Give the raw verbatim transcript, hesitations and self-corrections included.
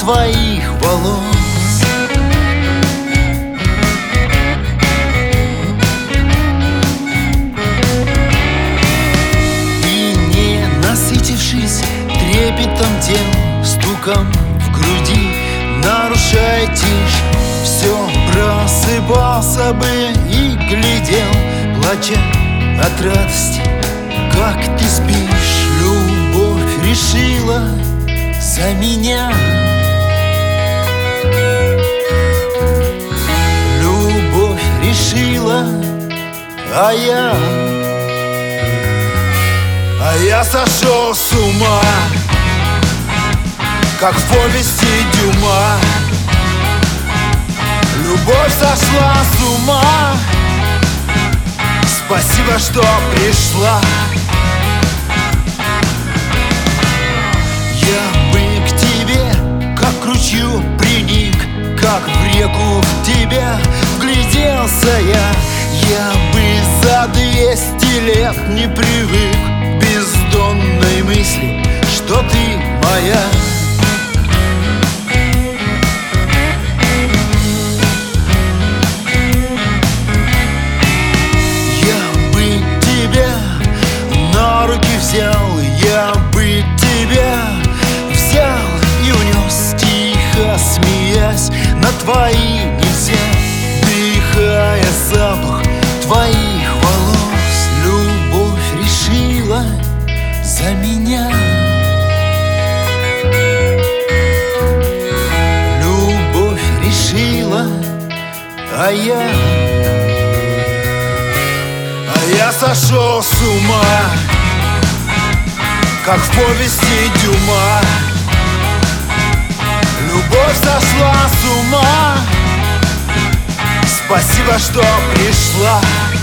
твоих волос. И не насытившись трепетом тел, стуком в груди, нарушая тишь, все просыпался бы и глядел, плача от радости, как ты спишь. Любовь решила за меня. Любовь решила, а я А я сошел с ума, как в повести Дюма. Любовь сошла с ума. Спасибо, что пришла. Я бы к тебе, как к ручью приник, как в реку в тебя вгляделся я. Я бы за двести лет не привык к бездонной мысли, что ты моя. Взял, я бы тебя взял и унес, тихо смеясь, на твои нельзя, вдыхая запах твоих волос. Любовь решила за меня. Любовь решила, а я А я сошел с ума, как в повести Дюма. Любовь сошла с ума. Спасибо, что пришла.